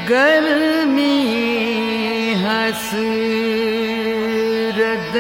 गर्मी हसरत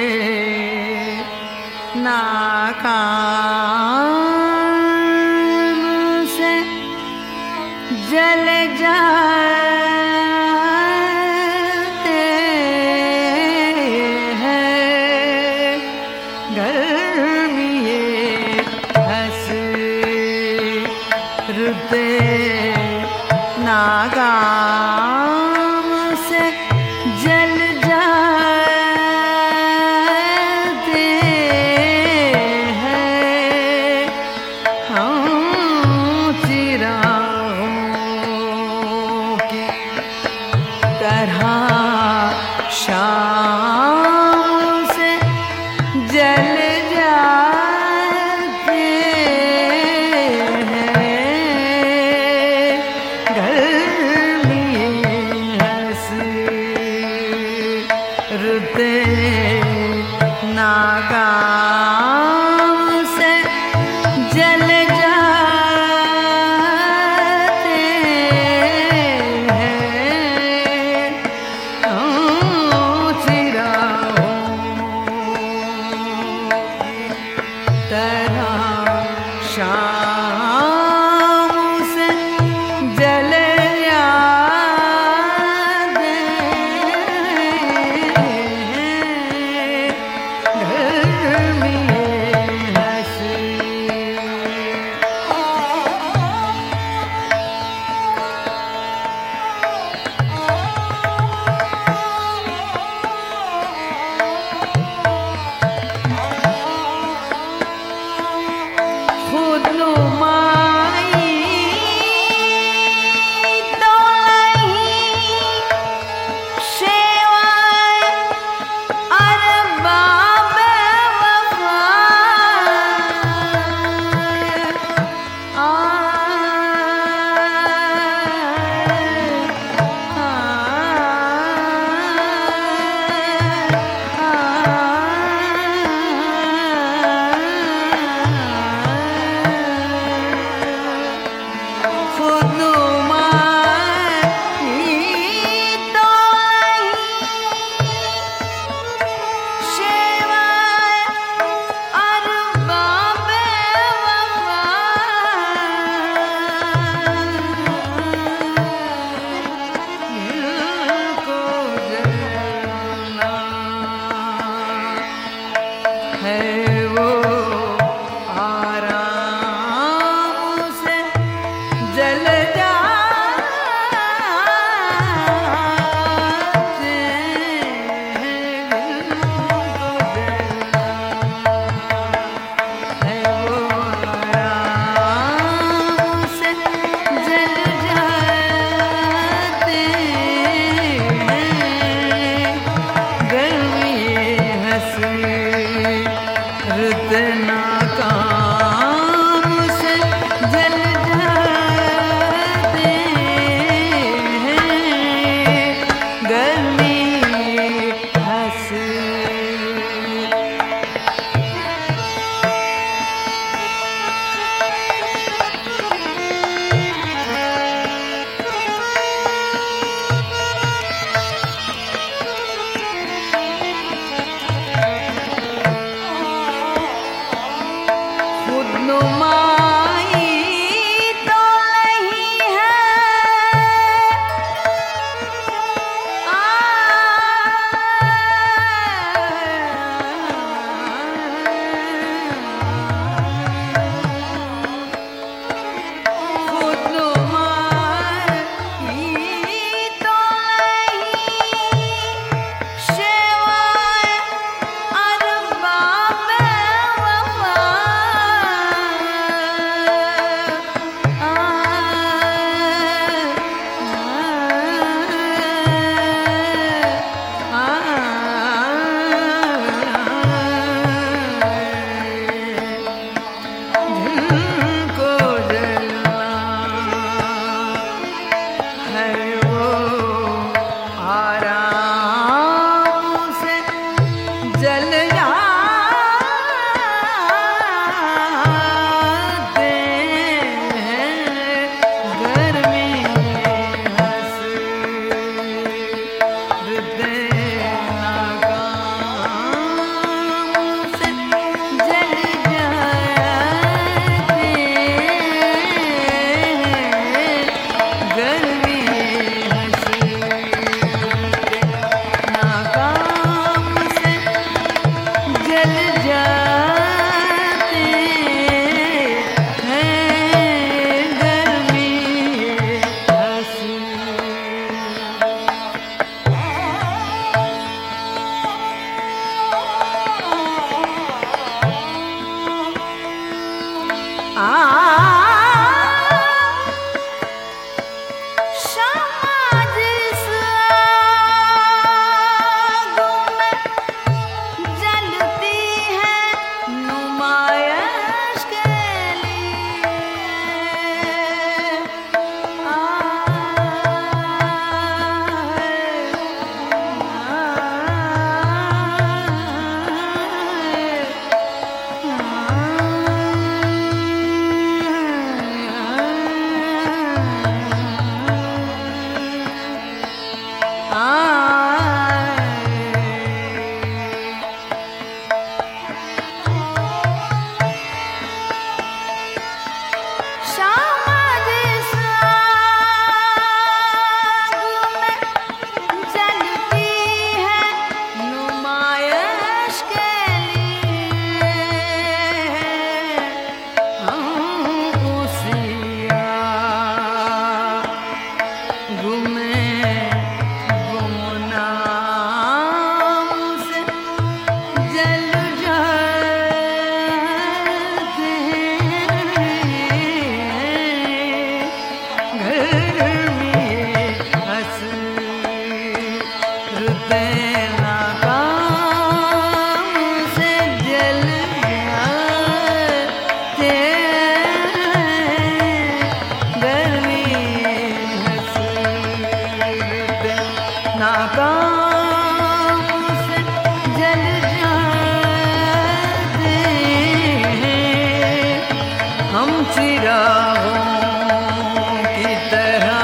नाकाम से जल जाते हैं। गर्मी हसरत नाकाम से जल जाते हैं। हम चिरागों की तरह शाम से जल जाते हैं। गर्मी हसरत नाकाम से जल जाते हैं। तरह शाम से जल जाते हैं। गर्मी खुद नुमाई तो नहीं शेवाए अरबाब वफा। खुद नुमाई तो नहीं शेवाए अरबाब वफा। इनको जलना है वो आराम से जल जाते हैं। इनको जलना है वो आराम से जल जाते हैं। गर्मी हसरत नाकाम से जल जाते हैं। गर्मी खुद नुमाई तो नहीं है खुद नुमाई तो नहीं शेवाए अरबाब वफा। समाज आगों में जलती है नुमाइश के लिए। समाज आगों में जलती है नुमाइश के लिए। हम उसी आग में गुमनाम से जल जाते हैं। घर में हसरते नाकाम से जल जाते हैं। घर में हसरते नाकाम से जल जाते हैं। हम चिरागों की तरह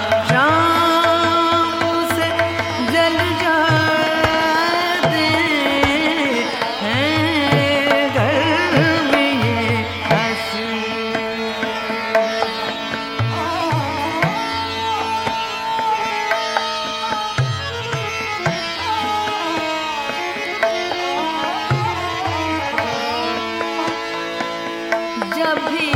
शाम से जल जाते हैं। घर में ये जब भी